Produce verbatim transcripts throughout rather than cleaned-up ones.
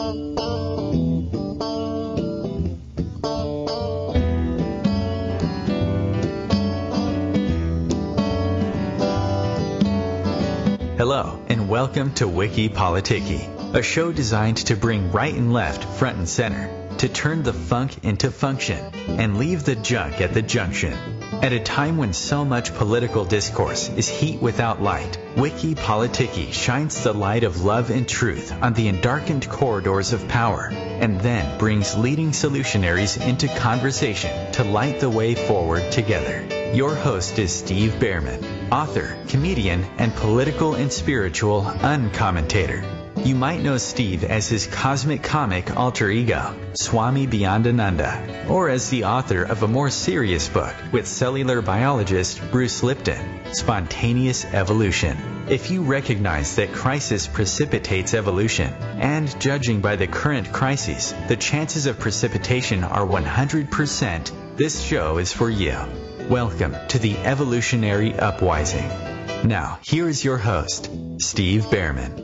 Hello, and welcome to Wiki Politiki, a show designed to bring right and left front and center, to turn the funk into function, and leave the junk at the junction. At a time when so much political discourse is heat without light, Wiki Politiki shines the light of love and truth on the endarkened corridors of power, and then brings leading solutionaries into conversation to light the way forward together. Your host is Steve Behrman, author, comedian, and political and spiritual uncommentator. You might know Steve as his cosmic comic alter ego, Swami Beyondananda, or as the author of a more serious book with cellular biologist Bruce Lipton, Spontaneous Evolution. If you recognize that crisis precipitates evolution, and judging by the current crises, the chances of precipitation are one hundred percent, this show is for you. Welcome to the Evolutionary Uprising. Now, here is your host, Steve Behrman.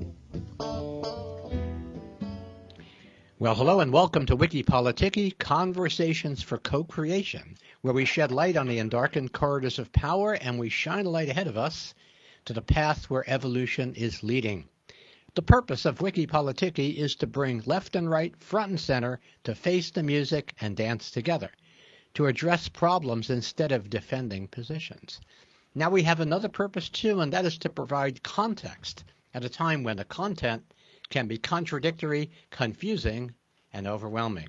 Well, hello and welcome to Wiki Politiki, Conversations for Co-Creation, where we shed light on the endarkened corridors of power and we shine a light ahead of us to the path where evolution is leading. The purpose of Wiki Politiki is to bring left and right, front and center, to face the music and dance together, to address problems instead of defending positions. Now we have another purpose too, and that is to provide context at a time when the content can be contradictory, confusing, and overwhelming.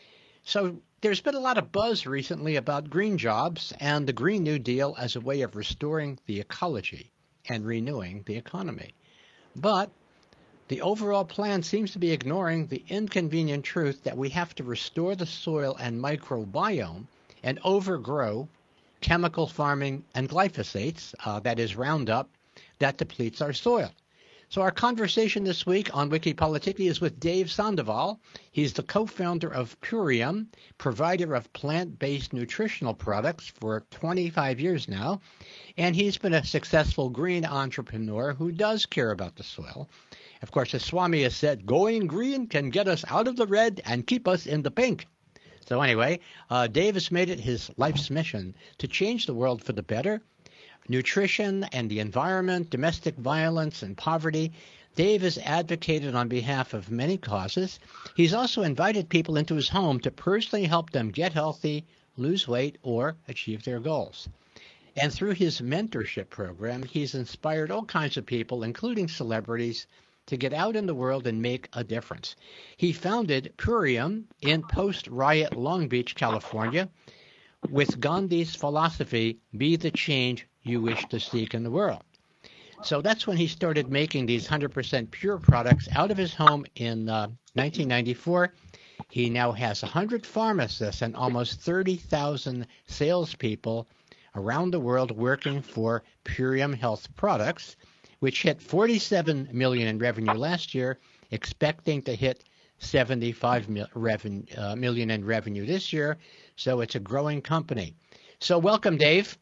So there's been a lot of buzz recently about green jobs and the Green New Deal as a way of restoring the ecology and renewing the economy. But the overall plan seems to be ignoring the inconvenient truth that we have to restore the soil and microbiome and overgrow chemical farming and glyphosates, uh, that is Roundup, that depletes our soil. So our conversation this week on Wiki Politiki is with Dave Sandoval. He's the co-founder of Purium, provider of plant-based nutritional products for twenty-five years now. And he's been a successful green entrepreneur who does care about the soil. Of course, as Swami has said, going green can get us out of the red and keep us in the pink. So anyway, uh, Dave has made it his life's mission to change the world for the better. Nutrition and the environment, domestic violence and poverty. Dave has advocated on behalf of many causes. He's also invited people into his home to personally help them get healthy, lose weight, or achieve their goals. And through his mentorship program, he's inspired all kinds of people, including celebrities, to get out in the world and make a difference. He founded Purium in post-riot Long Beach, California, with Gandhi's philosophy, be the change you wish to seek in the world. So that's when he started making these one hundred percent pure products out of his home in uh, nineteen ninety-four. He now has one hundred pharmacists and almost thirty thousand salespeople around the world working for Purium Health Products, which hit forty-seven million dollars in revenue last year, expecting to hit seventy-five million dollars in revenue this year. So it's a growing company. So welcome, Dave.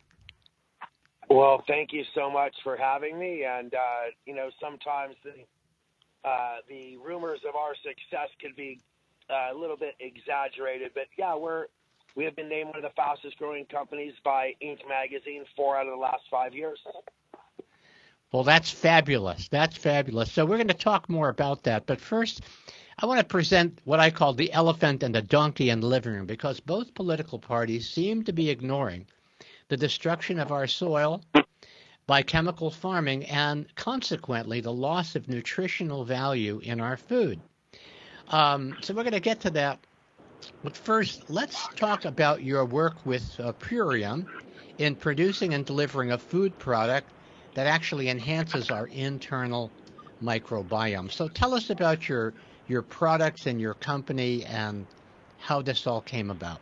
Well, thank you so much for having me. And, uh, you know, sometimes the, uh, the rumors of our success could be uh, a little bit exaggerated. But, yeah, we're, we have been named one of the fastest growing companies by Inc magazine four out of the last five years. Well, that's fabulous. That's fabulous. So we're going to talk more about that. But first, I want to present what I call the elephant and the donkey in the living room, because both political parties seem to be ignoring the destruction of our soil by chemical farming and consequently the loss of nutritional value in our food. Um, so we're going to get to that. But first, let's talk about your work with uh, Purium in producing and delivering a food product that actually enhances our internal microbiome. So tell us about your your products and your company and how this all came about.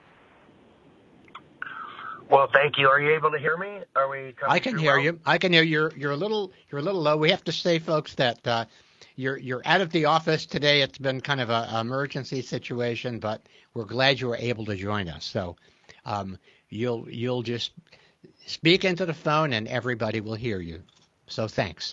Well, thank you. Are you able to hear me? Are we? I can hear well? you. I can hear you. You're, you're a little. You're a little low. We have to say, folks, that uh, you're you're out of the office today. It's been kind of an emergency situation, but we're glad you were able to join us. So um, you'll you'll just speak into the phone, and everybody will hear you. So thanks.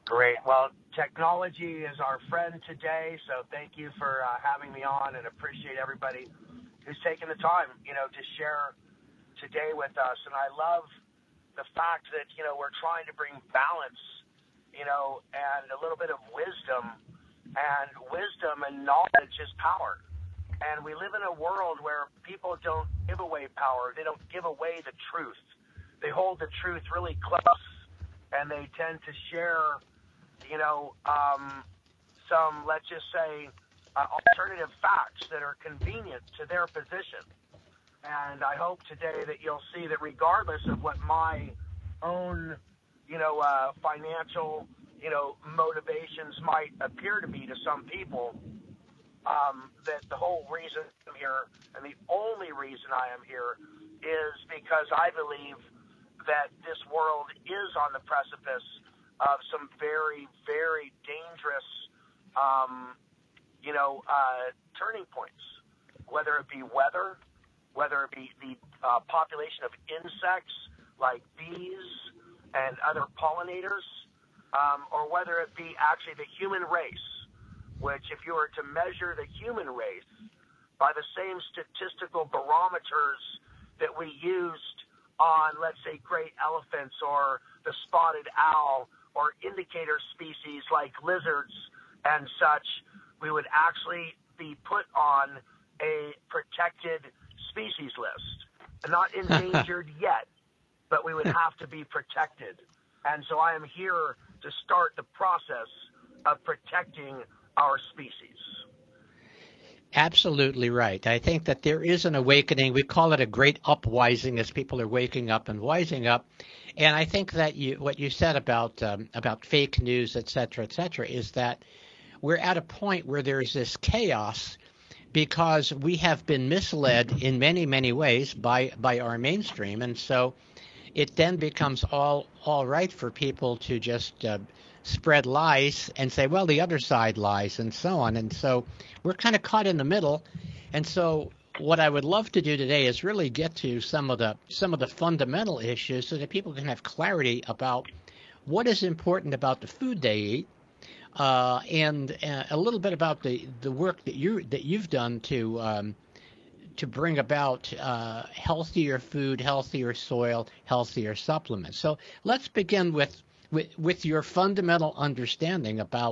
Great. Well, technology is our friend today, so thank you for uh, having me on, and appreciate everybody who's taken the time, you know, to share today with us. And I love the fact that, you know, we're trying to bring balance, you know, and a little bit of wisdom, and wisdom and knowledge is power. And we live in a world where people don't give away power. They don't give away the truth. They hold the truth really close, and they tend to share, you know, um, some, let's just say, uh, alternative facts that are convenient to their position. And I hope today that you'll see that regardless of what my own, you know, uh, financial, you know, motivations might appear to be to some people, um, that the whole reason I'm here, and the only reason I am here, is because I believe that this world is on the precipice of some very, very dangerous, um, you know, uh, turning points, whether it be weather, whether it be the uh, population of insects like bees and other pollinators, um, or whether it be actually the human race, which if you were to measure the human race by the same statistical barometers that we used on, let's say, great elephants or the spotted owl or indicator species like lizards and such, we would actually be put on a protected species list. Not endangered yet, but we would have to be protected. And so I am here to start the process of protecting our species. Absolutely right. I think that there is an awakening. We call it a great upwising as people are waking up and wising up. And I think that you, what you said about um, about fake news, et cetera, et cetera, is that we're at a point where there's this chaos because we have been misled in many, many ways by, by our mainstream. And so it then becomes all all right for people to just uh, spread lies and say, well, the other side lies and so on. And so we're kind of caught in the middle. And so what I would love to do today is really get to some of the some of the fundamental issues so that people can have clarity about what is important about the food they eat, uh, and uh, a little bit about the, the work that you that you've done to um, to bring about uh, healthier food, healthier soil, healthier supplements. So let's begin with, with with your fundamental understanding about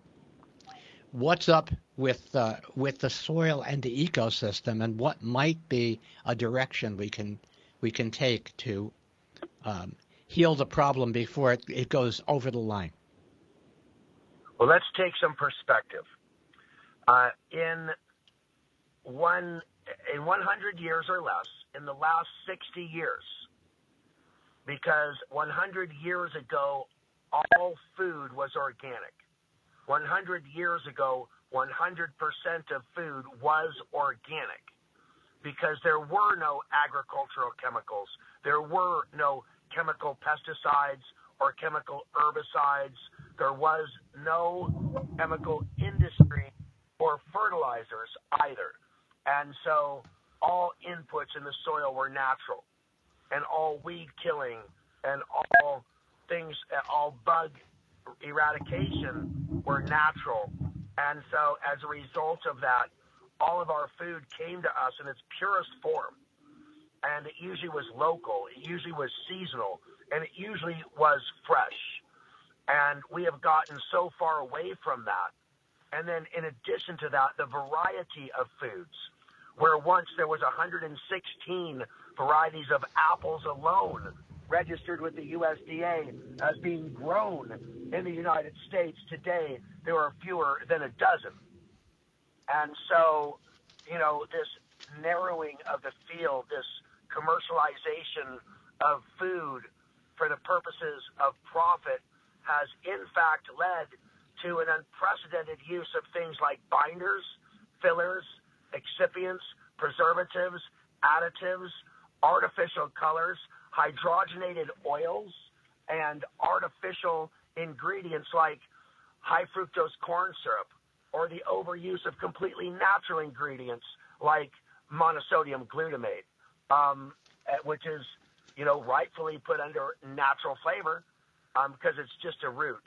what's up with uh, with the soil and the ecosystem, and what might be a direction we can we can take to um, heal the problem before it, it goes over the line. Well, let's take some perspective. Uh, in one in one hundred years or less, in the last sixty years, because one hundred years ago, all food was organic. one hundred years ago, one hundred percent of food was organic because there were no agricultural chemicals. There were no chemical pesticides or chemical herbicides. There was no chemical industry or fertilizers either. And so all inputs in the soil were natural, and all weed killing and all things, all bug eradication were natural. And so as a result of that, all of our food came to us in its purest form. And it usually was local, it usually was seasonal, and it usually was fresh. And we have gotten so far away from that. And then in addition to that, the variety of foods, where once there was one hundred sixteen varieties of apples alone registered with the U S D A as being grown in the United States, today there are fewer than a dozen. And so, you know, this narrowing of the field, this commercialization of food for the purposes of profit has in fact led to an unprecedented use of things like binders, fillers, excipients, preservatives, additives, artificial colors, hydrogenated oils, and artificial ingredients like high fructose corn syrup, or the overuse of completely natural ingredients like monosodium glutamate, um, which is, you know, rightfully put under natural flavor um, because it's just a root.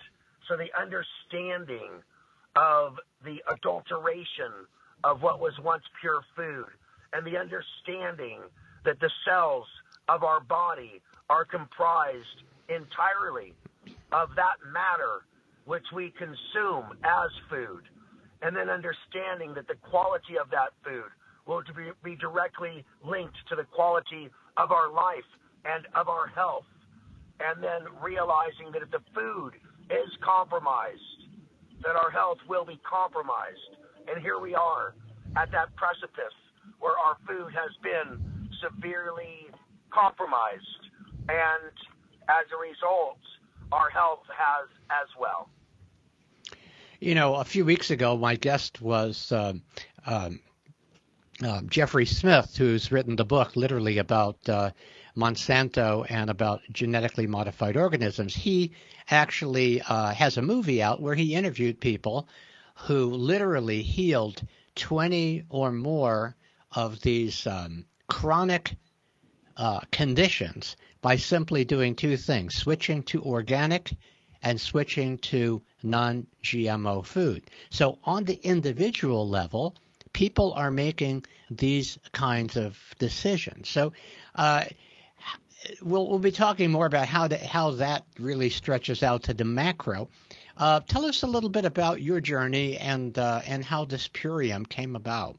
so the understanding of the adulteration of what was once pure food, and the understanding that the cells of our body are comprised entirely of that matter which we consume as food, and then understanding that the quality of that food will be directly linked to the quality of our life and of our health, and then realizing that if the food is compromised, that our health will be compromised. And here we are at that precipice where our food has been severely compromised, and as a result, our health has as well. You know, a few weeks ago, my guest was um, um, uh, Jeffrey Smith, who's written the book literally about uh, Monsanto and about genetically modified organisms. He actually uh, has a movie out where he interviewed people who literally healed twenty or more of these um, chronic uh, conditions by simply doing two things: switching to organic and switching to non G M O food. So on the individual level, people are making these kinds of decisions. So uh, we'll, we'll be talking more about how, to, how that really stretches out to the macro. Uh, tell us a little bit about your journey and uh, and how this Purium came about.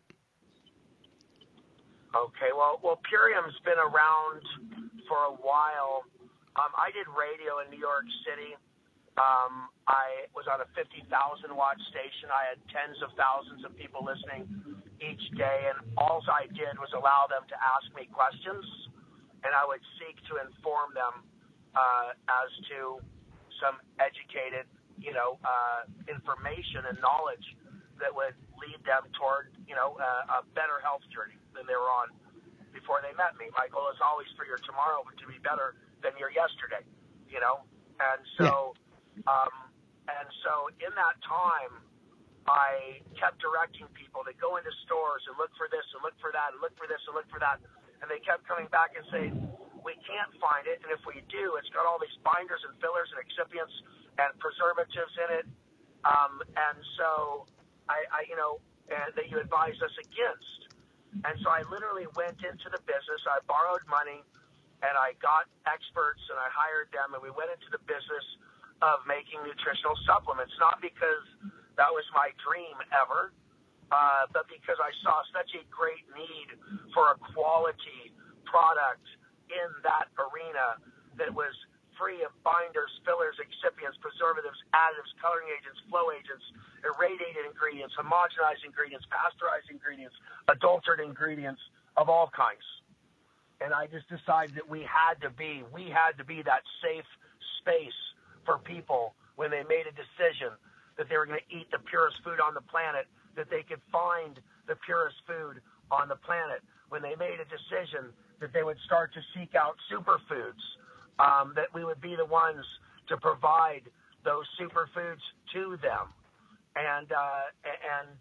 Okay, well, well, Purium's been around for a while. Um, I did radio in New York City. Um, I was on a fifty thousand watt station. I had tens of thousands of people listening each day, and all I did was allow them to ask me questions, and I would seek to inform them uh, as to some educated, you know, uh, information and knowledge that would lead them toward, you know, uh, a better health journey than they were on before they met me. My goal is always for your tomorrow to be better than your yesterday, you know, and so. Yeah. Um, and so in that time, I kept directing people to go into stores and look for this and look for that and look for this and look for that. And they kept coming back and saying, we can't find it. And if we do, it's got all these binders and fillers and excipients and preservatives in it. Um, and so I, I, you know, and that you advised us against. And so I literally went into the business. I borrowed money and I got experts and I hired them, and we went into the business of making nutritional supplements, not because that was my dream ever, uh, but because I saw such a great need for a quality product in that arena that was free of binders, fillers, excipients, preservatives, additives, coloring agents, flow agents, irradiated ingredients, homogenized ingredients, pasteurized ingredients, adulterated ingredients of all kinds. And I just decided that we had to be, we had to be that safe space for people when they made a decision that they were going to eat the purest food on the planet, that they could find the purest food on the planet. When they made a decision that they would start to seek out superfoods, um, that we would be the ones to provide those superfoods to them. And, uh, and,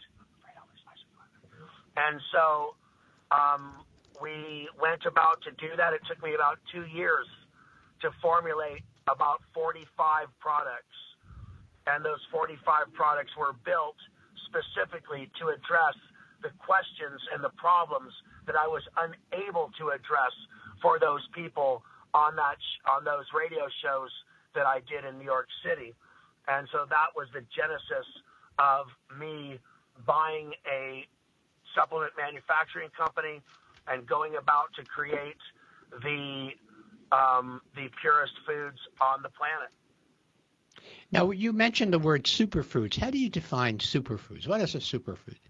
and so, um, we went about to do that. It took me about two years to formulate about forty-five products, and those forty-five products were built specifically to address the questions and the problems that I was unable to address for those people on that sh- on those radio shows that I did in New York City. And so that was the genesis of me buying a supplement manufacturing company and going about to create the Um, the purest foods on the planet. Now, you mentioned the word superfoods. How do you define superfoods? What is a superfood?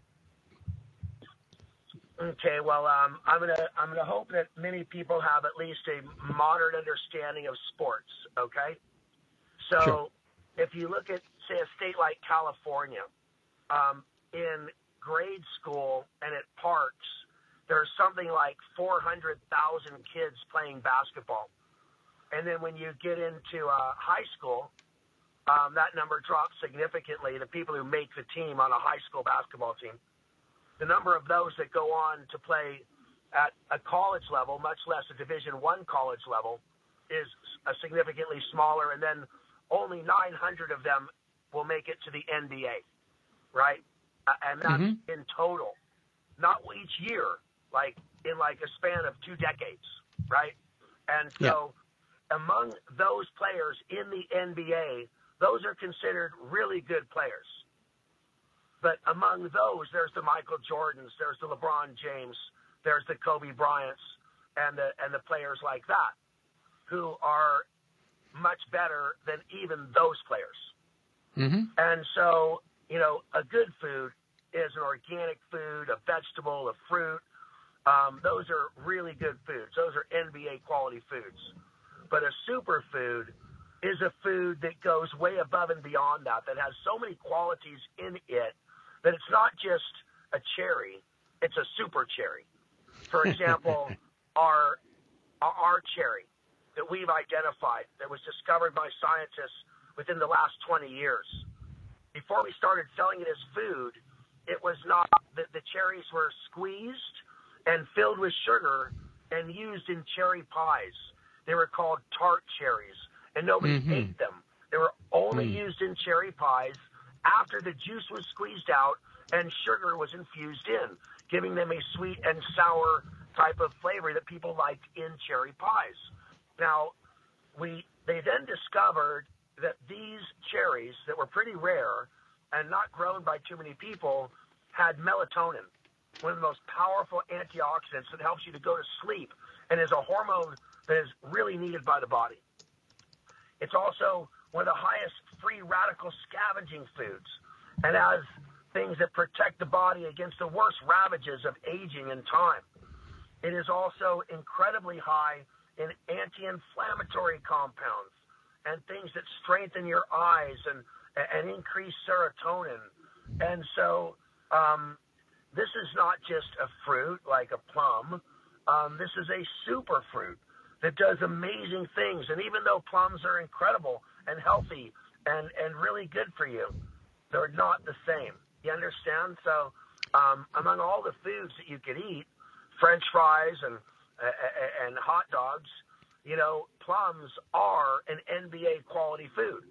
Okay, well, um, I'm gonna I'm gonna hope that many people have at least a modern understanding of sports. Okay, so sure. If you look at, say, a state like California, um, in grade school and at parks, there's something like four hundred thousand kids playing basketball. And then when you get into uh, high school, um, that number drops significantly. The people who make the team on a high school basketball team, the number of those that go on to play at a college level, much less a Division One college level, is a significantly smaller. And then only nine hundred of them will make it to the N B A, right? Uh, and that's Mm-hmm. in total, not each year, like in like a span of two decades, right? And so yeah. among those players in the N B A, those are considered really good players. But among those, there's the Michael Jordans, there's the LeBron James, there's the Kobe Bryants, and the and the players like that, who are much better than even those players. Mm-hmm. And so, you know, a good food is an organic food, a vegetable, a fruit. Um, those are really good foods. Those are N B A quality foods. But a superfood is a food that goes way above and beyond that, that has so many qualities in it that it's not just a cherry, it's a super cherry. For example, our, our cherry that we've identified that was discovered by scientists within the last twenty years. Before we started selling it as food, it was not, the, the cherries were squeezed and filled with sugar and used in cherry pies. They were called tart cherries, and nobody mm-hmm. ate them. They were only mm. used in cherry pies after the juice was squeezed out and sugar was infused in, giving them a sweet and sour type of flavor that people liked in cherry pies. Now, we they then discovered that these cherries that were pretty rare and not grown by too many people had melatonin, one of the most powerful antioxidants that helps you to go to sleep and is a hormone that is really needed by the body. It's also one of the highest free radical scavenging foods and has things that protect the body against the worst ravages of aging and time. It is also incredibly high in anti-inflammatory compounds and things that strengthen your eyes and, and increase serotonin. And so um, this is not just a fruit like a plum. Um, this is a superfruit that does amazing things. And even though plums are incredible and healthy and, and really good for you, they're not the same. You understand? So um, among all the foods that you could eat, French fries and uh, and hot dogs, you know, plums are an N B A quality food,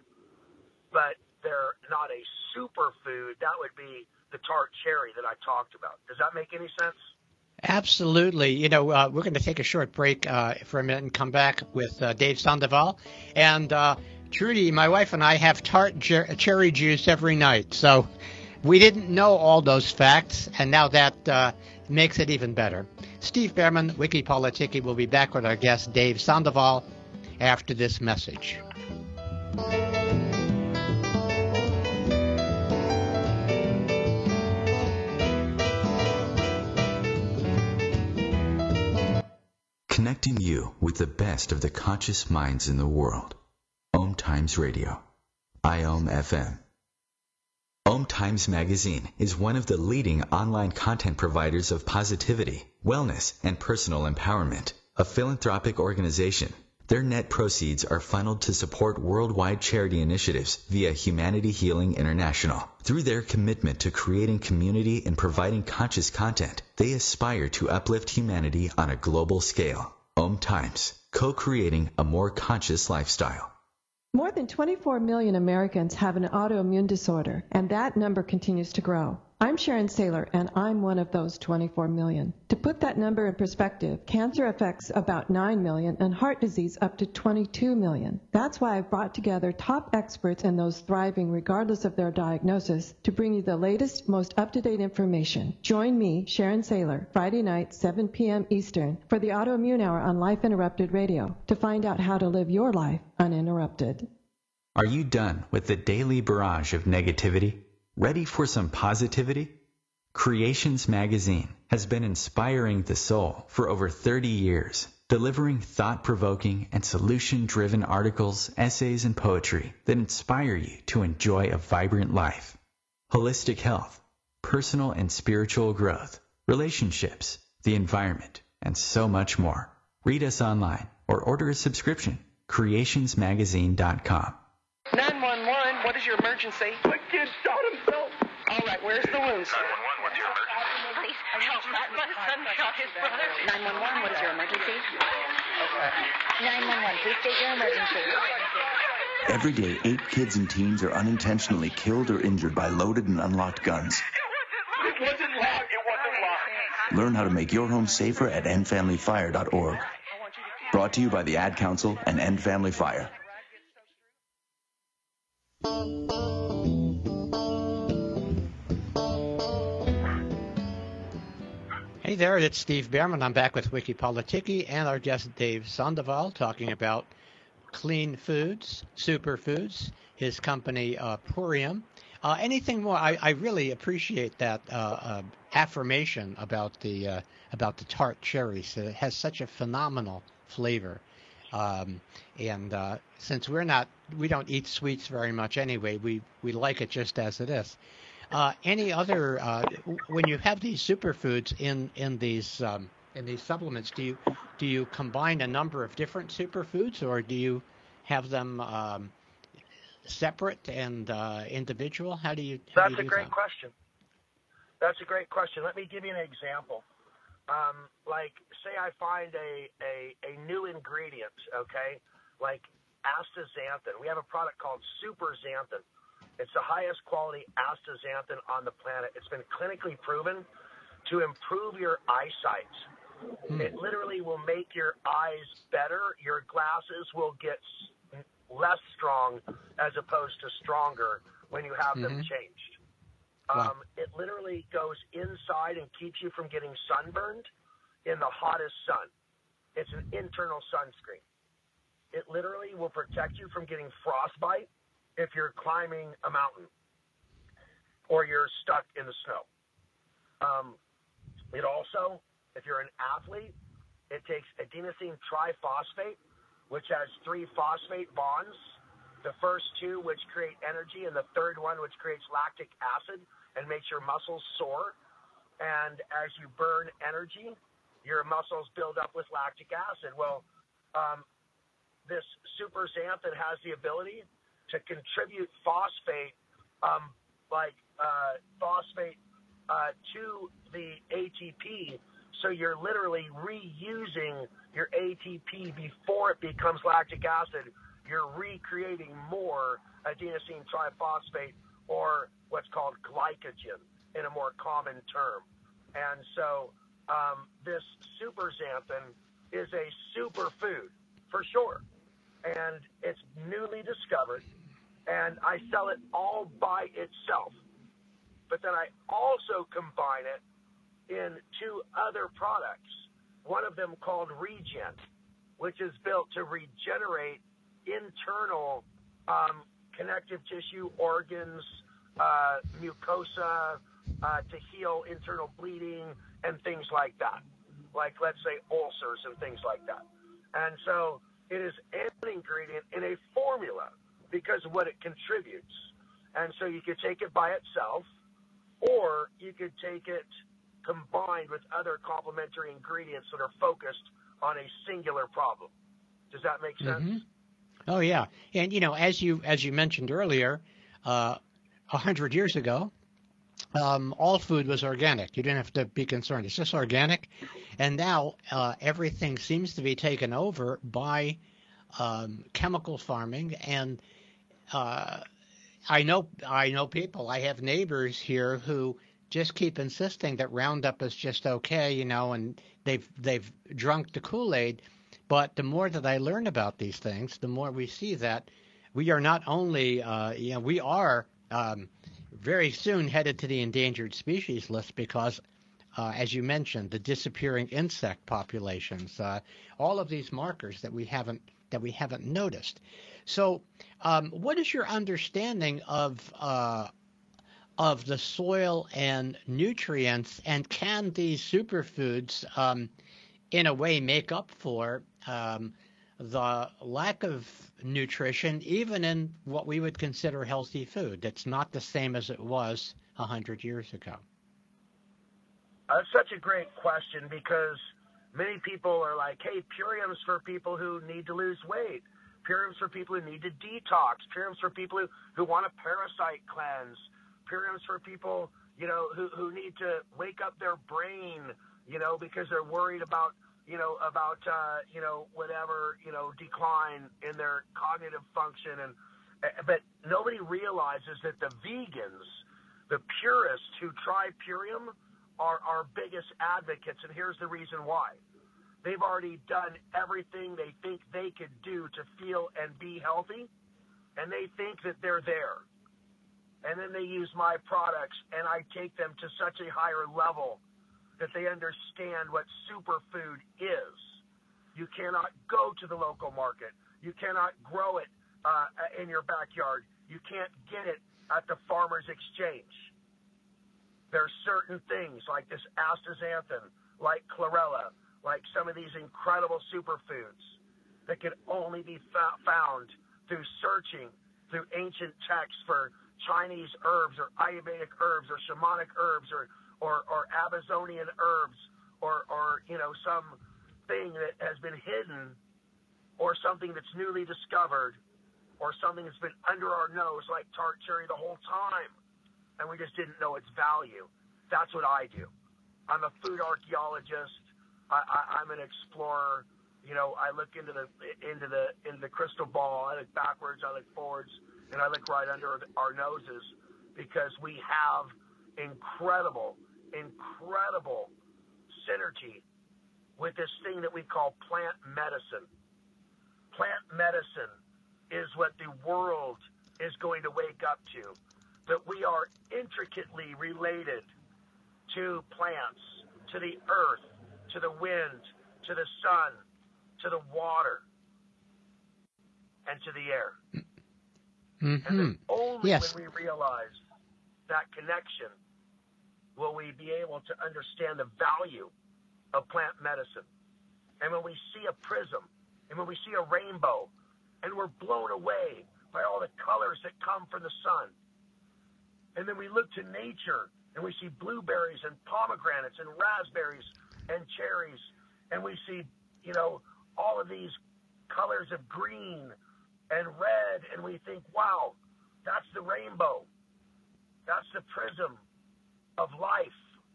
but they're not a superfood. That would be the tart cherry that I talked about. Does that make any sense? Absolutely. You know, uh, we're going to take a short break uh, for a minute and come back with uh, Dave Sandoval. And uh, Trudy, my wife and I have tart ger- cherry juice every night. So we didn't know all those facts, and now that uh, makes it even better. Steve Bhaerman, Wikipolitiki, will be back with our guest, Dave Sandoval, after this message. Connecting you with the best of the conscious minds in the world. Om Times Radio. I O M F M. Om Times Magazine is one of the leading online content providers of positivity, wellness, and personal empowerment. A philanthropic organization, their net proceeds are funneled to support worldwide charity initiatives via Humanity Healing International. Through their commitment to creating community and providing conscious content, they aspire to uplift humanity on a global scale. Om Times, co-creating a more conscious lifestyle. More than twenty-four million Americans have an autoimmune disorder, and that number continues to grow. I'm Sharon Saylor, and I'm one of those twenty-four million. To put that number in perspective, cancer affects about nine million and heart disease up to twenty-two million. That's why I've brought together top experts and those thriving regardless of their diagnosis to bring you the latest, most up-to-date information. Join me, Sharon Saylor, Friday night, seven p.m. Eastern, for the Autoimmune Hour on Life Interrupted Radio to find out how to live your life uninterrupted. Are you done with the daily barrage of negativity? Ready for some positivity? Creations Magazine has been inspiring the soul for over thirty years, delivering thought-provoking and solution-driven articles, essays, and poetry that inspire you to enjoy a vibrant life. Holistic health, personal and spiritual growth, relationships, the environment, and so much more. Read us online or order a subscription. creations magazine dot com. nine one one, what is your emergency? My kid shot himself. All right, where's the wounds? nine one one, what's your emergency? Please, help. My son shot his brother. nine one one, what is your emergency? Okay. nine one one, please state your emergency. Every day, eight kids and teens are unintentionally killed or injured by loaded and unlocked guns. It wasn't locked. It wasn't locked. Learn how to make your home safer at end family fire dot org. Brought to you by the Ad Council and End Family Fire. Hey there, it's Steve Behrman. I'm back with Wikipolitiki and our guest Dave Sandoval talking about clean foods, superfoods, his company uh, Purium. Uh, anything more? I, I really appreciate that uh, uh, affirmation about the uh, about the tart cherries. It has such a phenomenal flavor, um, and uh, since we're not, we don't eat sweets very much anyway. We we like it just as it is. Uh, any other uh, when you have these superfoods in in these um, in these supplements, do you do you combine a number of different superfoods, or do you have them um, separate and uh, individual? How do you? How That's do you a do great that? question. That's a great question. Let me give you an example. Um, like, say I find a, a, a new ingredient, okay, like astaxanthin. We have a product called Super Xanthin. It's the highest quality astaxanthin on the planet. It's been clinically proven to improve your eyesight. Hmm. It literally will make your eyes better. Your glasses will get less strong as opposed to stronger when you have mm-hmm. them changed. Wow. Um, it literally goes inside and keeps you from getting sunburned in the hottest sun. It's an internal sunscreen. It literally will protect you from getting frostbite if you're climbing a mountain or you're stuck in the snow. Um, it also, if you're an athlete, it takes adenosine triphosphate, which has three phosphate bonds, the first two which create energy, and the third one which creates lactic acid and makes your muscles sore. And as you burn energy, your muscles build up with lactic acid. Well, um, this Super Xanthin has the ability to contribute phosphate, um, like uh, phosphate uh, to the A T P. So you're literally reusing your A T P before it becomes lactic acid. You're recreating more adenosine triphosphate, or what's called glycogen in a more common term. And so um, this Super Xanthin is a superfood for sure. And it's newly discovered, and I sell it all by itself. But then I also combine it in two other products, one of them called Regen, which is built to regenerate internal um, connective tissue, organs, uh, mucosa, uh, to heal internal bleeding and things like that, like, let's say, ulcers and things like that. And so it is an ingredient in a formula because of what it contributes. And so you could take it by itself, or you could take it combined with other complementary ingredients that are focused on a singular problem. Does that make sense? Mm-hmm. Oh, yeah. And, you know, as you as you mentioned earlier, uh, one hundred years ago, um, all food was organic. You didn't have to be concerned. It's just organic. And now uh, everything seems to be taken over by um, chemical farming. And uh, I know I know people. I have neighbors here who just keep insisting that Roundup is just okay, you know, and they've they've drunk the Kool-Aid. But the more that I learn about these things, the more we see that we are not only, uh, you know, we are um, very soon headed to the endangered species list because, uh, as you mentioned, the disappearing insect populations, uh, all of these markers that we haven't that we haven't noticed. So, um, what is your understanding of uh, of the soil and nutrients, and can these superfoods, um, in a way, make up for um, the lack of nutrition, even in what we would consider healthy food? That's not the same as it was a hundred years ago. That's such a great question, because many people are like, hey, Purium's for people who need to lose weight. Purium's for people who need to detox. Purium's for people who, who want to parasite cleanse. Purium's for people, you know, who, who need to wake up their brain, you know, because they're worried about, you know, about, uh, you know, whatever, you know, decline in their cognitive function. And but nobody realizes that the vegans, the purists who try Purium, are our biggest advocates. And here's the reason why. They've already done everything they think they could do to feel and be healthy, and they think that they're there. And then they use my products, and I take them to such a higher level that they understand what superfood is. You cannot go to the local market. You cannot grow it uh, in your backyard. You can't get it at the farmer's exchange. There are certain things like this astaxanthin, like chlorella, like some of these incredible superfoods that can only be fa- found through searching through ancient texts for Chinese herbs or Ayurvedic herbs or shamanic herbs or or, or Amazonian herbs or, or, you know, some thing that has been hidden or something that's newly discovered or something that's been under our nose like tart cherry the whole time, and we just didn't know its value. That's what I do. I'm a food archaeologist. I, I, I'm an explorer. You know, I look into the into the into the crystal ball. I look backwards. I look forwards, and I look right under our noses because we have incredible, incredible synergy with this thing that we call plant medicine. Plant medicine is what the world is going to wake up to, that we are intricately related to plants, to the earth, to the wind, to the sun, to the water, and to the air. Mm-hmm. And then only yes. when we realize that connection will we be able to understand the value of plant medicine. And when we see a prism, and when we see a rainbow, and we're blown away by all the colors that come from the sun, and then we look to nature, and we see blueberries and pomegranates and raspberries and cherries, and we see, you know, all of these colors of green and red, and we think, wow, that's the rainbow. That's the prism of life.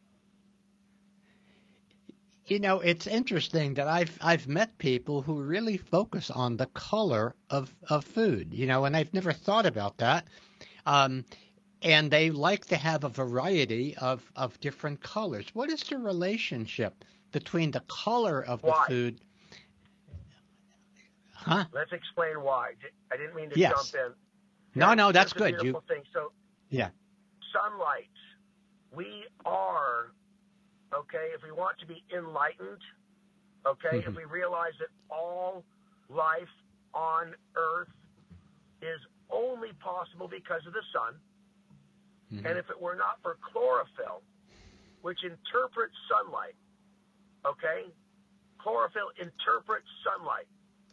You know, it's interesting that I've I've met people who really focus on the color of, of food, you know, and I've never thought about that. Um, and they like to have a variety of, of different colors. What is the relationship between the color of the Why? food? Huh? Let's explain why. I didn't mean to Yes. jump in. No, Here's- no, that's here's the good. beautiful You, thing. So yeah. sunlight, we are, okay, if we want to be enlightened, okay, Mhm. if we realize that all life on Earth is only possible because of the sun, Mhm. and if it were not for chlorophyll, which interprets sunlight, okay, chlorophyll interprets sunlight,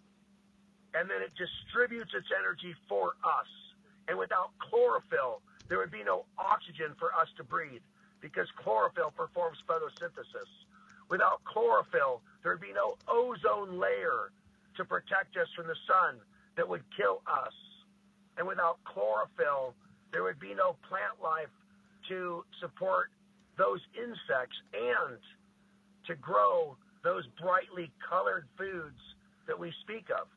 and then it distributes its energy for us. And without chlorophyll, there would be no oxygen for us to breathe because chlorophyll performs photosynthesis. Without chlorophyll, there would be no ozone layer to protect us from the sun that would kill us. And without chlorophyll, there would be no plant life to support those insects and to grow those brightly colored foods that we speak of.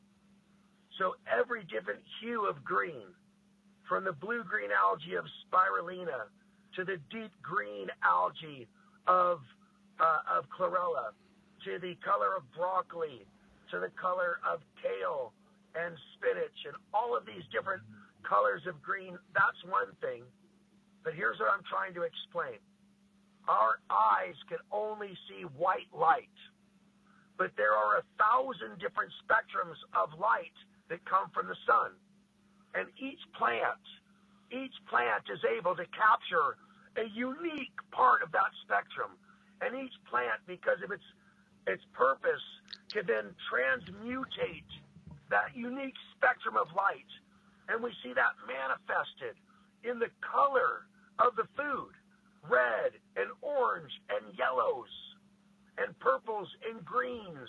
So every different hue of green, from the blue-green algae of spirulina to the deep green algae of uh, of chlorella, to the color of broccoli, to the color of kale and spinach, and all of these different colors of green, that's one thing. But here's what I'm trying to explain. Our eyes can only see white light, but there are a thousand different spectrums of light that come from the sun. And each plant, each plant is able to capture a unique part of that spectrum. And each plant, because of its its purpose, can then transmutate that unique spectrum of light. And we see that manifested in the color of the food, red and orange and yellows and purples and greens.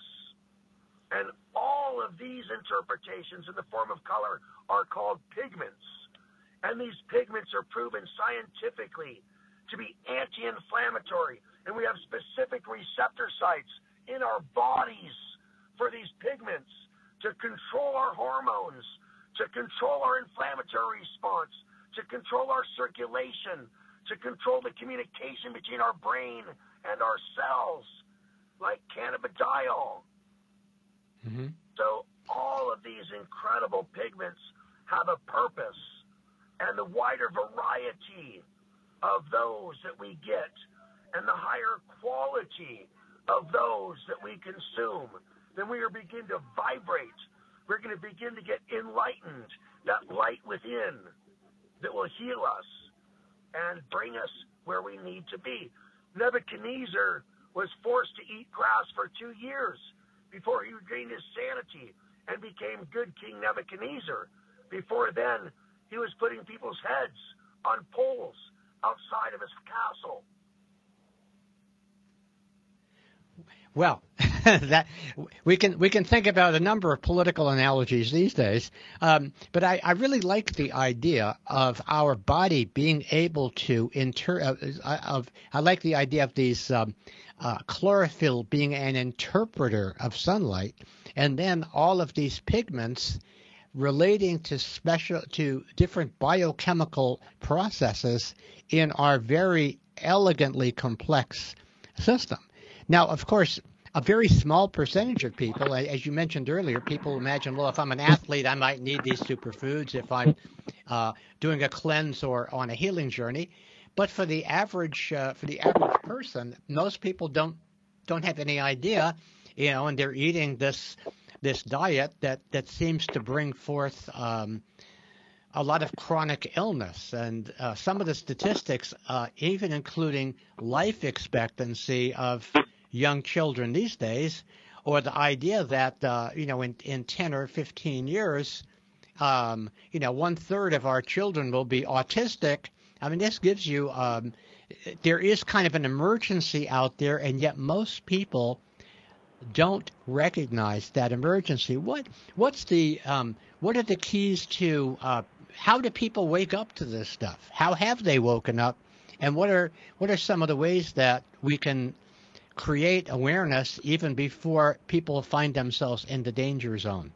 And all of these interpretations in the form of color are called pigments. And these pigments are proven scientifically to be anti-inflammatory. And we have specific receptor sites in our bodies for these pigments to control our hormones, to control our inflammatory response, to control our circulation, to control the communication between our brain and our cells, like cannabidiol. Mm-hmm. So all of these incredible pigments have a purpose, and the wider variety of those that we get and the higher quality of those that we consume, then we are begin to vibrate. We're going to begin to get enlightened, that light within that will heal us and bring us where we need to be. Nebuchadnezzar was forced to eat grass for two years before he regained his sanity and became good King Nebuchadnezzar. Before then, he was putting people's heads on poles outside of his castle. Well, that we can we can think about a number of political analogies these days, um, but I, I really like the idea of our body being able to inter. Uh, of I like the idea of these um, uh, chlorophyll being an interpreter of sunlight, and then all of these pigments relating to special to different biochemical processes in our very elegantly complex system. Now, of course, a very small percentage of people, as you mentioned earlier, people imagine, well, if I'm an athlete, I might need these superfoods if I'm uh, doing a cleanse or on a healing journey. But for the average, uh, for the average person, most people don't don't have any idea, you know, and they're eating this this diet that that seems to bring forth um, a lot of chronic illness. And uh, some of the statistics, uh, even including life expectancy of young children these days, or the idea that, uh, you know, in, in ten or fifteen years, um, you know, one third of our children will be autistic. I mean, this gives you, um, there is kind of an emergency out there, and yet most people don't recognize that emergency. What, what's the, um, what are the keys to, uh, how do people wake up to this stuff? How have they woken up? And what are, what are some of the ways that we can create awareness even before people find themselves in the danger zone?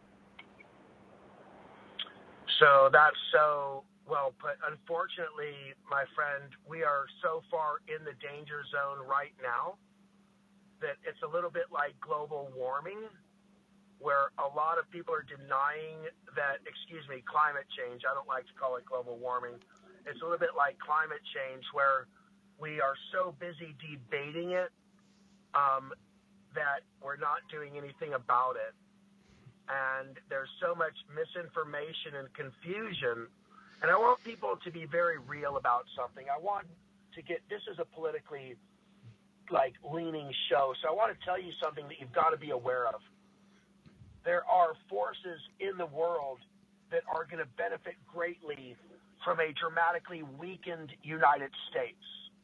So that's so well put. Unfortunately, my friend, we are so far in the danger zone right now that it's a little bit like global warming, where a lot of people are denying that, excuse me, climate change. I don't like to call it global warming. It's a little bit like climate change, where we are so busy debating it Um, that we're not doing anything about it. And there's so much misinformation and confusion. And I want people to be very real about something. I want to get, this is a politically, like, leaning show. So I want to tell you something that you've got to be aware of. There are forces in the world that are going to benefit greatly from a dramatically weakened United States.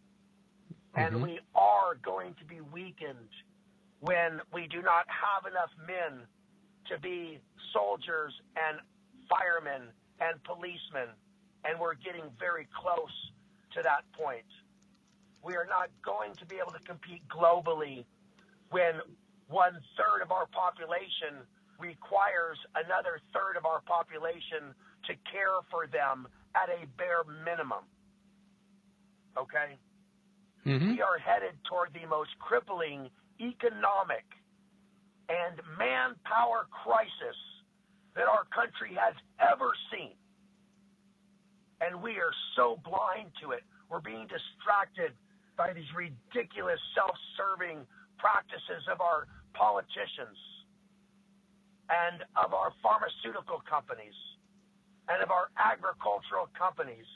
And we are going to be weakened when we do not have enough men to be soldiers and firemen and policemen, and we're getting very close to that point. We are not going to be able to compete globally when one-third of our population requires another third of our population to care for them at a bare minimum. Okay? Mm-hmm. We are headed toward the most crippling economic and manpower crisis that our country has ever seen. And we are so blind to it. We're being distracted by these ridiculous self-serving practices of our politicians and of our pharmaceutical companies and of our agricultural companies.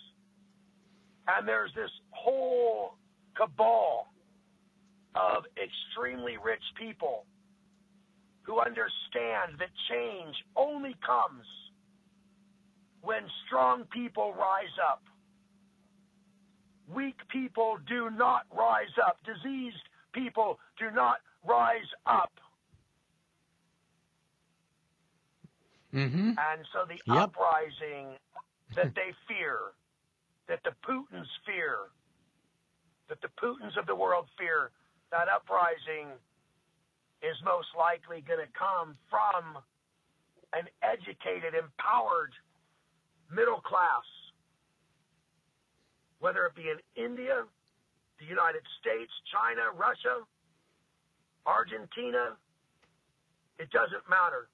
And there's this whole cabal of extremely rich people who understand that change only comes when strong people rise up. Weak people do not rise up. Diseased people do not rise up. Mm-hmm. And so the Yep. uprising that they fear, that the Putins fear, that the Putins of the world fear, that uprising is most likely going to come from an educated, empowered middle class, whether it be in India, the United States, China, Russia, Argentina, it doesn't matter.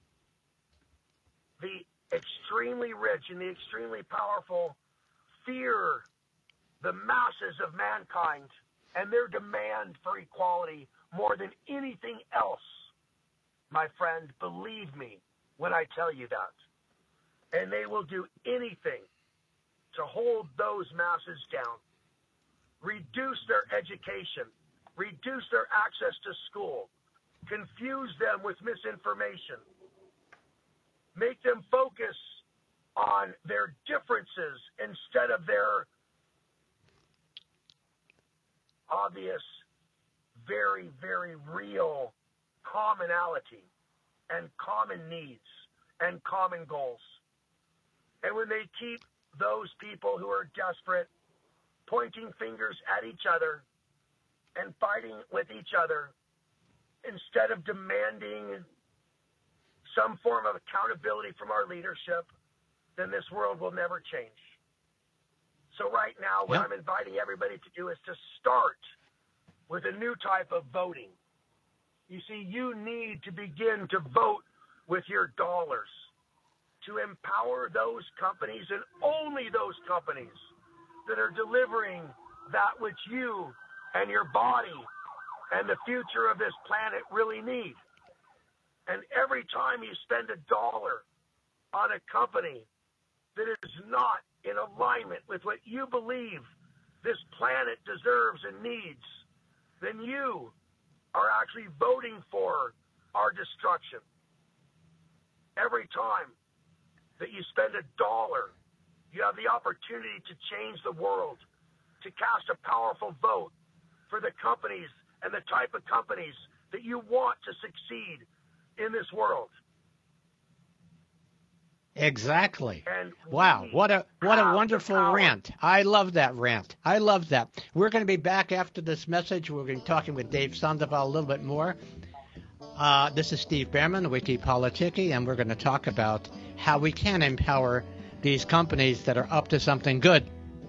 The extremely rich and the extremely powerful fear the masses of mankind and their demand for equality more than anything else. My friend, believe me when I tell you that. And they will do anything to hold those masses down, reduce their education, reduce their access to school, confuse them with misinformation, make them focus on their differences instead of their obvious, very, very real commonality and common needs and common goals. And when they keep those people who are desperate pointing fingers at each other and fighting with each other instead of demanding some form of accountability from our leadership, then this world will never change. So right now, what yep. I'm inviting everybody to do is to start with a new type of voting. You see, you need to begin to vote with your dollars to empower those companies and only those companies that are delivering that which you and your body and the future of this planet really need. And every time you spend a dollar on a company that is not in alignment with what you believe this planet deserves and needs, then you are actually voting for our destruction. Every time that you spend a dollar, you have the opportunity to change the world, to cast a powerful vote for the companies and the type of companies that you want to succeed in this world. Exactly. Wow, what a what a wonderful rant. I love that rant. I love that. We're going to be back after this message. We're going to be talking with Dave Sandoval a little bit more. Uh, this is Steve Behrman, Wiki Politiki, and we're going to talk about how we can empower these companies that are up to something good.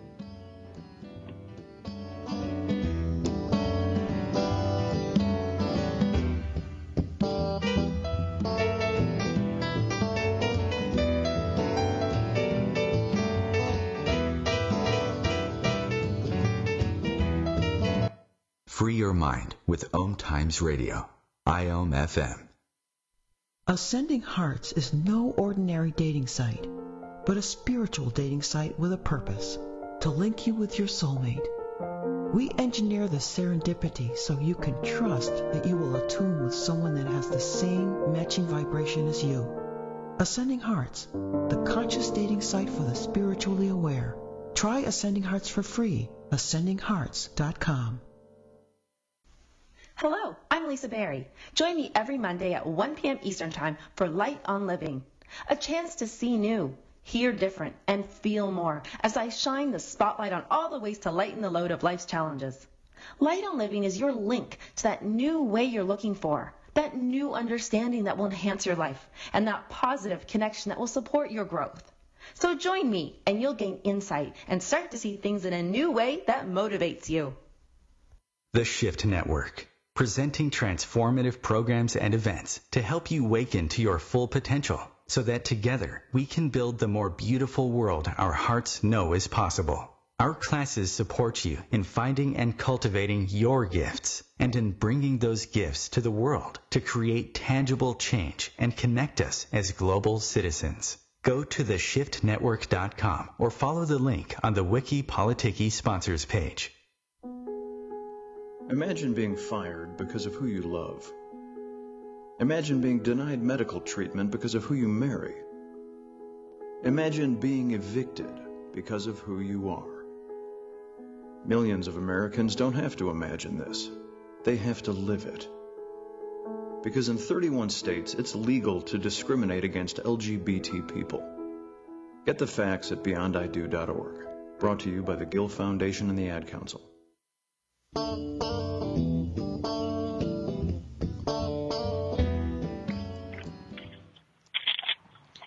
Free your mind with Om Times Radio, I O M F M. Ascending Hearts is no ordinary dating site, but a spiritual dating site with a purpose, to link you with your soulmate. We engineer the serendipity so you can trust that you will attune with someone that has the same matching vibration as you. Ascending Hearts, the conscious dating site for the spiritually aware. Try Ascending Hearts for free, ascending hearts dot com. Hello, I'm Lisa Berry. Join me every Monday at one p.m. Eastern Time for Light on Living, a chance to see new, hear different, and feel more as I shine the spotlight on all the ways to lighten the load of life's challenges. Light on Living is your link to that new way you're looking for, that new understanding that will enhance your life, and that positive connection that will support your growth. So join me, and you'll gain insight and start to see things in a new way that motivates you. The Shift Network, presenting transformative programs and events to help you waken to your full potential so that together we can build the more beautiful world our hearts know is possible. Our classes support you in finding and cultivating your gifts and in bringing those gifts to the world to create tangible change and connect us as global citizens. Go to the shift network dot com or follow the link on the Wiki Politiki sponsors page. Imagine being fired because of who you love. Imagine being denied medical treatment because of who you marry. Imagine being evicted because of who you are. Millions of Americans don't have to imagine this. They have to live it. Because in thirty-one states, it's legal to discriminate against L G B T people. Get the facts at beyond I do dot org. Brought to you by the Gill Foundation and the Ad Council.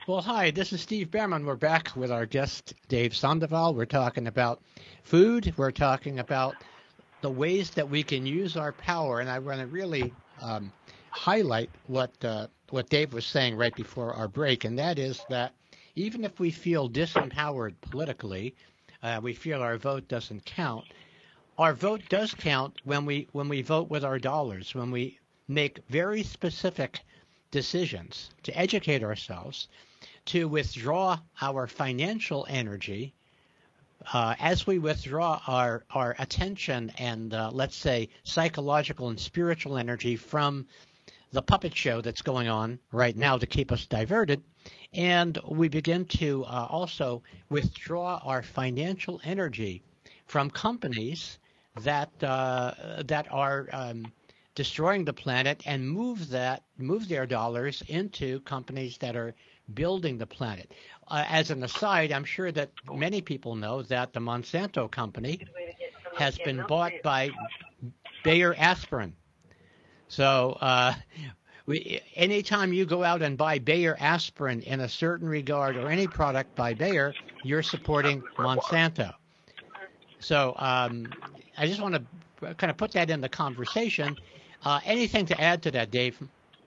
Well, hi, this is Steve Behrman. We're back with our guest, Dave Sandoval. We're talking about food. We're talking about the ways that we can use our power. And I want to really um, highlight what uh, what Dave was saying right before our break, and that is that even if we feel disempowered politically, uh, we feel our vote doesn't count, our vote does count when we when we vote with our dollars, when we make very specific decisions to educate ourselves, to withdraw our financial energy, uh, as we withdraw our, our attention and, uh, let's say, psychological and spiritual energy from the puppet show that's going on right now to keep us diverted, and we begin to uh, also withdraw our financial energy from companies that uh, that are um, destroying the planet, and move that move their dollars into companies that are building the planet. Uh, as an aside, I'm sure that many people know that the Monsanto company has been bought by Bayer Aspirin. So uh, we, anytime you go out and buy Bayer Aspirin in a certain regard, or any product by Bayer, you're supporting Monsanto. So um, I just want to kind of put that in the conversation. Uh, anything to add to that, Dave?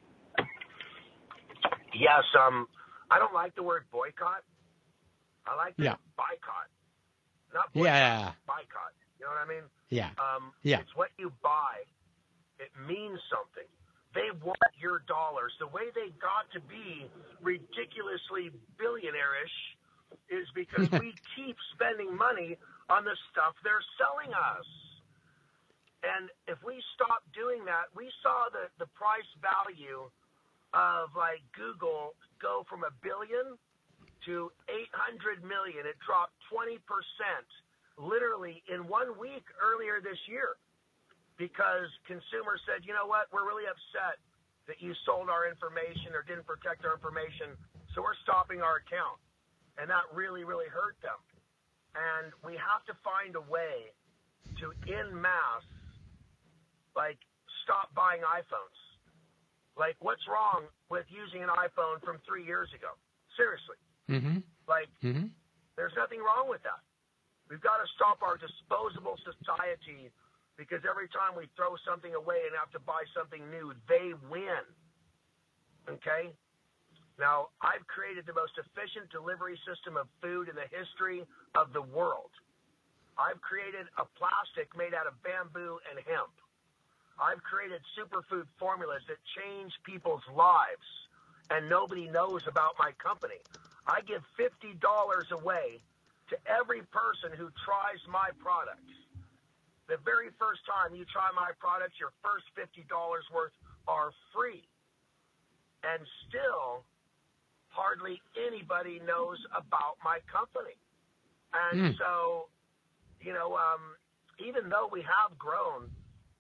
Yes, um, I don't like the word boycott. I like the yeah. boycott. Not boycott, yeah. boycott. You know what I mean? Yeah. Um, yeah. It's what you buy. It means something. They want your dollars. The way they got to be ridiculously billionaire-ish is because we keep spending money on the stuff they're selling us. And if we stop doing that, we saw the, the price value of like Google go from a billion to eight hundred million. It dropped twenty percent literally in one week earlier this year because consumers said, you know what, we're really upset that you sold our information or didn't protect our information, so we're stopping our account. And that really, really hurt them. And we have to find a way to, en masse, like, stop buying iPhones. Like, what's wrong with using an iPhone from three years ago? Seriously. Mm-hmm. Like, mm-hmm. there's nothing wrong with that. We've got to stop our disposable society because every time we throw something away and have to buy something new, they win. Okay? Now, I've created the most efficient delivery system of food in the history of the world. I've created a plastic made out of bamboo and hemp. I've created superfood formulas that change people's lives, and nobody knows about my company. I give fifty dollars away to every person who tries my products. The very first time you try my products, your first fifty dollars worth are free. And still, hardly anybody knows about my company. And mm. so, you know, um, even though we have grown,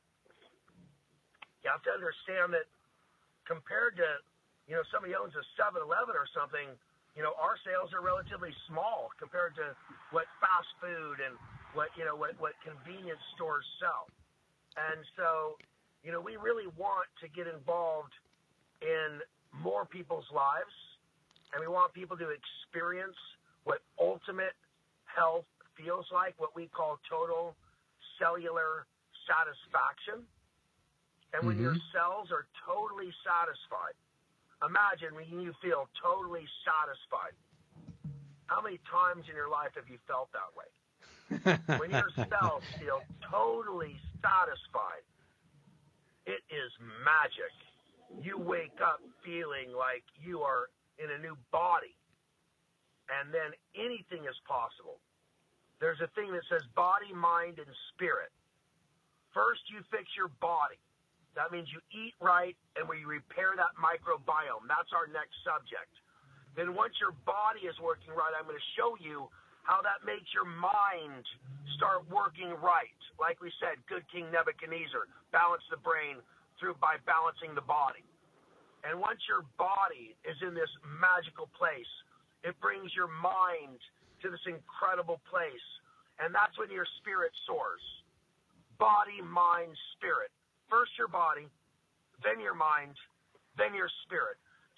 you have to understand that compared to, you know, somebody owns a seven eleven or something, you know, our sales are relatively small compared to what fast food and what, you know, what, what convenience stores sell. And so, you know, we really want to get involved in more people's lives, and we want people to experience what ultimate health feels like, what we call total cellular satisfaction. And when mm-hmm. your cells are totally satisfied, imagine when you feel totally satisfied. How many times in your life have you felt that way? When your cells feel totally satisfied, it is magic. You wake up feeling like you are in a new body, and then anything is possible. There's a thing that says body, mind, and spirit. First, you fix your body. That means you eat right and we repair that microbiome. That's our next subject. Then once your body is working right, I'm going to show you how that makes your mind start working right. Like we said, good King Nebuchadnezzar, balance the brain through by balancing the body. And once your body is in this magical place, it brings your mind to this incredible place. And that's when your spirit soars. Body, mind, spirit. First your body, then your mind, then your spirit.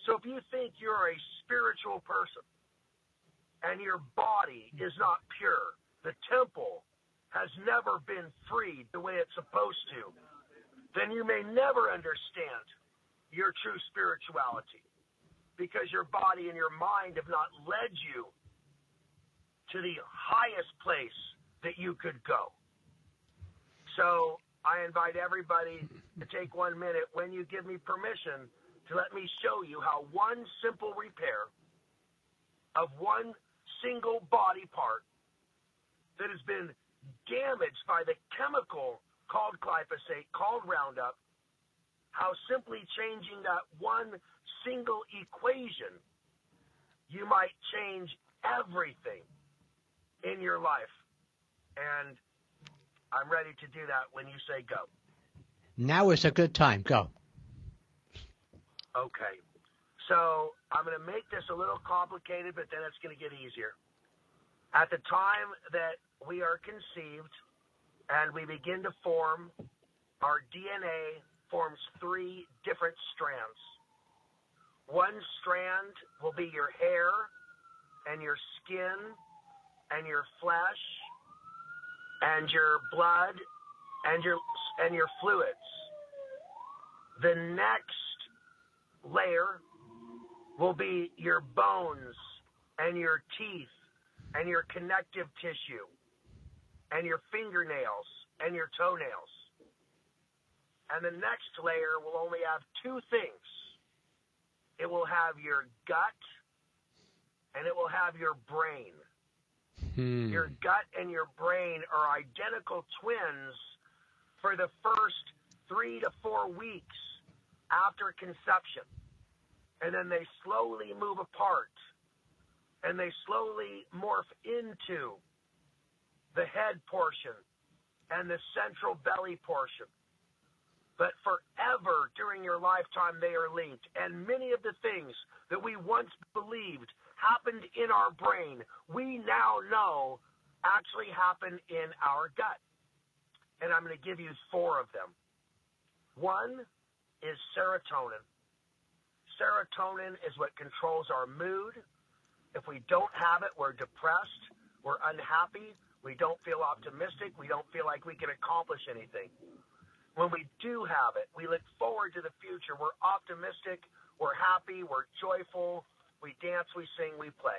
So if you think you're a spiritual person and your body is not pure, the temple has never been freed the way it's supposed to, then you may never understand your true spirituality, because your body and your mind have not led you to the highest place that you could go. So I invite everybody to take one minute, when you give me permission, to let me show you how one simple repair of one single body part that has been damaged by the chemical called glyphosate, called Roundup, how simply changing that one single equation, you might change everything in your life. And I'm ready to do that when you say go. Now is a good time. Go. Okay. So I'm going to make this a little complicated, but then it's going to get easier. At the time that we are conceived and we begin to form, our D N A forms three different strands. One strand will be your hair and your skin and your flesh and your blood and your and your fluids. The next layer will be your bones and your teeth and your connective tissue and your fingernails and your toenails. And the next layer will only have two things. It will have your gut and it will have your brain. Hmm. Your gut and your brain are identical twins for the first three to four weeks after conception. And then they slowly move apart, and they slowly morph into the head portion and the central belly portion. But forever during your lifetime, they are linked. And many of the things that we once believed happened in our brain, we now know actually happened in our gut. And I'm going to give you four of them. One is serotonin. Serotonin is what controls our mood. If we don't have it, we're depressed, we're unhappy, we don't feel optimistic, we don't feel like we can accomplish anything. When we do have it, we look forward to the future. We're optimistic, we're happy, we're joyful, we dance, we sing, we play.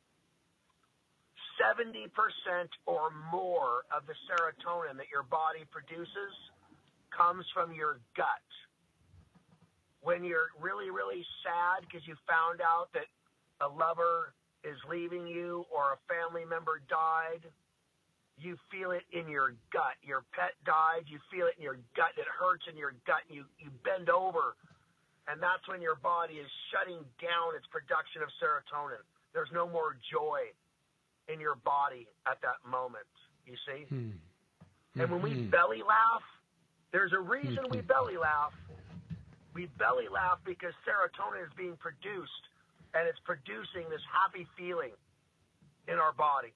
seventy percent or more of the serotonin that your body produces comes from your gut. When you're really, really sad because you found out that a lover is leaving you or a family member died, you feel it in your gut. Your pet died, you feel it in your gut. It hurts in your gut. You, you bend over, and that's when your body is shutting down its production of serotonin. There's no more joy in your body at that moment, you see? Hmm. And when we Mm-hmm. belly laugh, there's a reason Mm-hmm. we belly laugh. We belly laugh because serotonin is being produced, and it's producing this happy feeling in our body.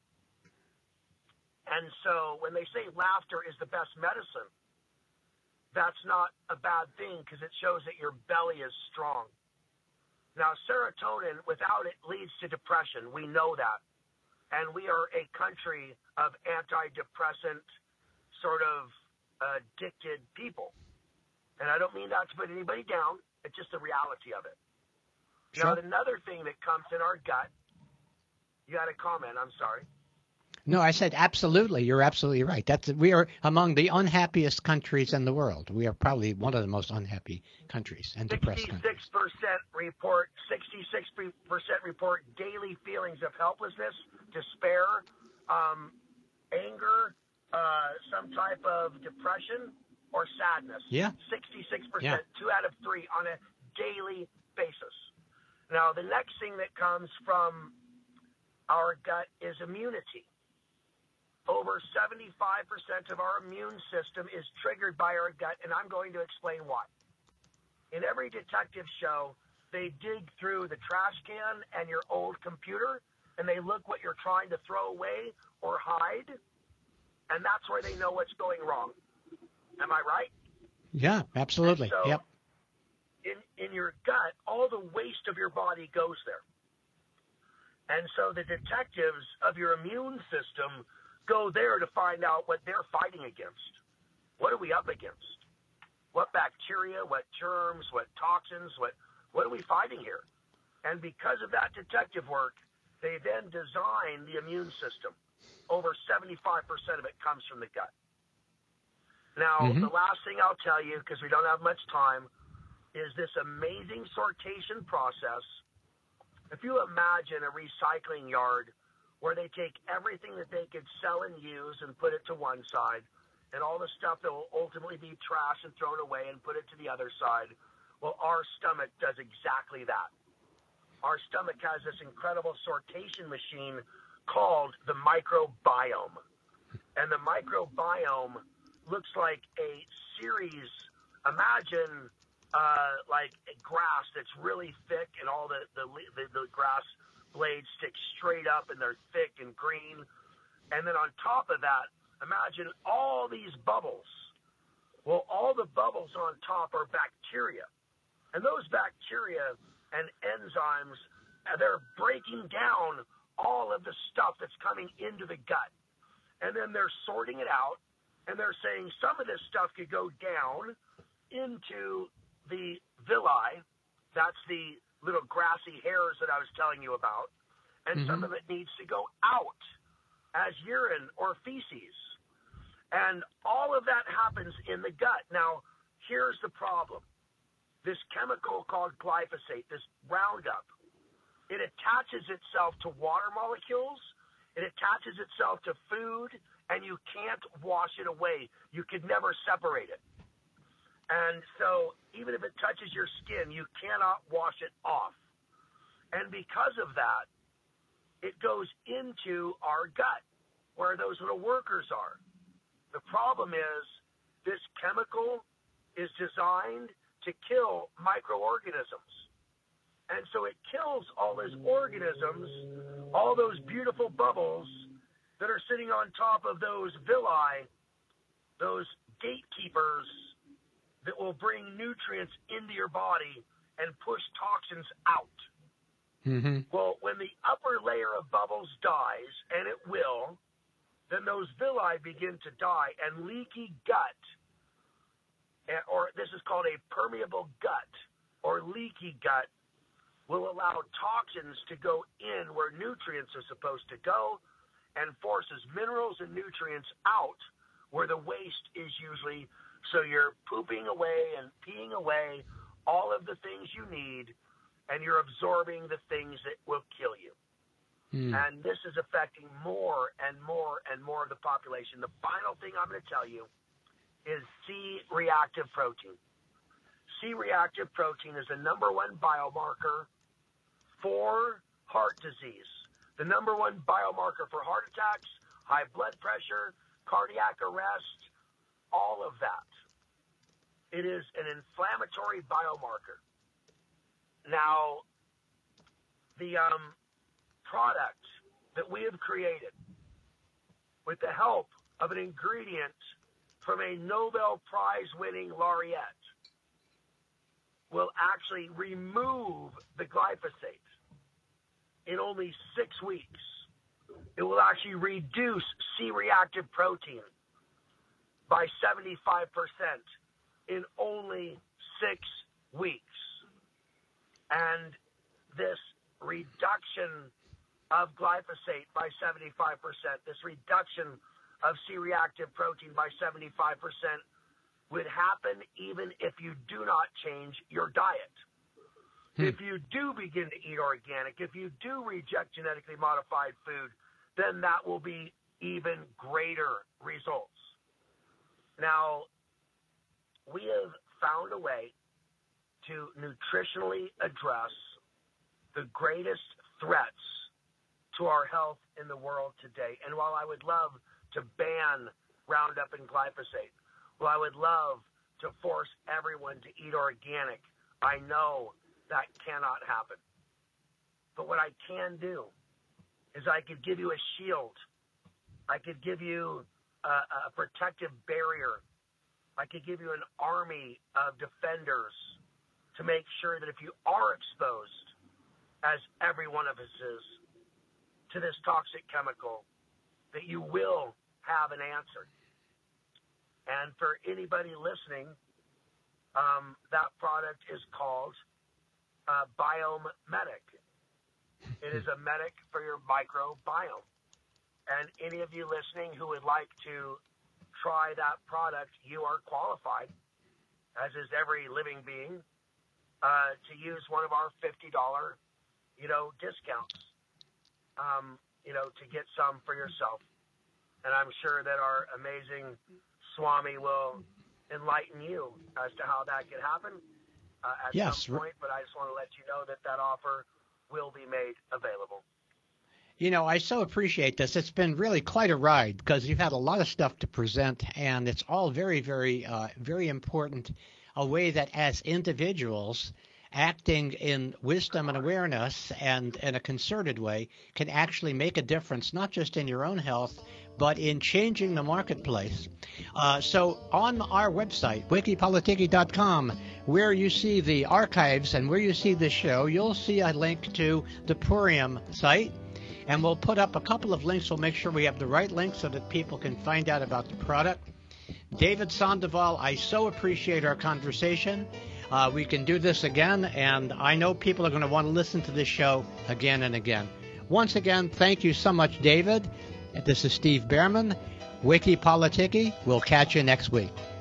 And so when they say laughter is the best medicine, that's not a bad thing because it shows that your belly is strong. Now, serotonin, without it, leads to depression. We know that. And we are a country of antidepressant, sort of addicted people. And I don't mean that to put anybody down. It's just the reality of it. Sure. Now, another thing that comes in our gut, you had a comment, I'm sorry. No, I said absolutely. You're absolutely right. That's we are among the unhappiest countries in the world. We are probably one of the most unhappy countries and depressed countries. sixty-six percent report, sixty-six percent report daily feelings of helplessness, despair, um, anger, uh, some type of depression or sadness. Yeah. sixty-six Yeah. percent, two out of three on a daily basis. Now, the next thing that comes from our gut is immunity. Over seventy-five percent of our immune system is triggered by our gut, and I'm going to explain why. In every detective show, they dig through the trash can and your old computer, and they look what you're trying to throw away or hide, and that's where they know what's going wrong. Am I right? Yeah, absolutely. So, Yep. In, in your gut, all the waste of your body goes there. And so the detectives of your immune system go there to find out what they're fighting against. What are we up against? What bacteria, what germs, what toxins, what, what are we fighting here? And because of that detective work, they then design the immune system. Over seventy-five percent of it comes from the gut. Now, mm-hmm. the last thing I'll tell you, because we don't have much time, is this amazing sortation process. If you imagine a recycling yard where they take everything that they could sell and use and put it to one side, and all the stuff that will ultimately be trash and thrown away and put it to the other side, well, our stomach does exactly that. Our stomach has this incredible sortation machine called the microbiome. And the microbiome looks like a series, imagine uh, like a grass that's really thick and all the, the, the, the grass blades stick straight up and they're thick and green. And then on top of that, imagine all these bubbles. Well, all the bubbles on top are bacteria. And those bacteria and enzymes, they're breaking down all of the stuff that's coming into the gut. And then they're sorting it out, and they're saying some of this stuff could go down into the villi. That's the little grassy hairs that I was telling you about. And mm-hmm. some of it needs to go out as urine or feces. And all of that happens in the gut. Now, here's the problem. This chemical called glyphosate, this Roundup, it attaches itself to water molecules, it attaches itself to food, and you can't wash it away. You could never separate it. And so even if it touches your skin, you cannot wash it off. And because of that, it goes into our gut, where those little workers are. The problem is this chemical is designed to kill microorganisms. And so it kills all those organisms, all those beautiful bubbles that are sitting on top of those villi, those gatekeepers that will bring nutrients into your body and push toxins out. Mm-hmm. Well, when the upper layer of bubbles dies, and it will, then those villi begin to die, and leaky gut, or this is called a permeable gut or leaky gut, will allow toxins to go in where nutrients are supposed to go and forces minerals and nutrients out where the waste is usually. So you're pooping away and peeing away all of the things you need, and you're absorbing the things that will kill you. Mm. And this is affecting more and more and more of the population. The final thing I'm going to tell you is C-reactive protein. C-reactive protein is the number one biomarker for heart disease, the number one biomarker for heart attacks, high blood pressure, cardiac arrest, all of that. It is an inflammatory biomarker. Now, the um, product that we have created with the help of an ingredient from a Nobel Prize-winning laureate will actually remove the glyphosate in only six weeks. It will actually reduce C-reactive protein by seventy-five percent in only six weeks. And this reduction of glyphosate by seventy-five percent, this reduction of C-reactive protein by seventy-five percent would happen even if you do not change your diet. Hmm. If you do begin to eat organic, if you do reject genetically modified food, then that will be even greater results. Now, we have found a way to nutritionally address the greatest threats to our health in the world today. And while I would love to ban Roundup and glyphosate, while I would love to force everyone to eat organic, I know that cannot happen. But what I can do is I could give you a shield. I could give you a, a protective barrier. I could give you an army of defenders to make sure that if you are exposed, as every one of us is, to this toxic chemical, that you will have an answer. And for anybody listening, um, that product is called uh, Biome Medic. It is a medic for your microbiome. And any of you listening who would like to try that product, you are qualified, as is every living being, uh, to use one of our fifty dollars, you know, discounts, um, you know, to get some for yourself. And I'm sure that our amazing Swami will enlighten you as to how that could happen uh, at yes. some point. But I just want to let you know that that offer will be made available. You know, I so appreciate this. It's been really quite a ride because you've had a lot of stuff to present, and it's all very, very, uh, very important, a way that as individuals acting in wisdom and awareness and in a concerted way can actually make a difference, not just in your own health, but in changing the marketplace. Uh, so on our website, wiki politiki dot com, where you see the archives and where you see this show, you'll see a link to the Purium site. And we'll put up a couple of links. We'll make sure we have the right links so that people can find out about the product. David Sandoval, I so appreciate our conversation. Uh, we can do this again, and I know people are going to want to listen to this show again and again. Once again, thank you so much, David. This is Steve Behrman, Wiki Politiki. We'll catch you next week.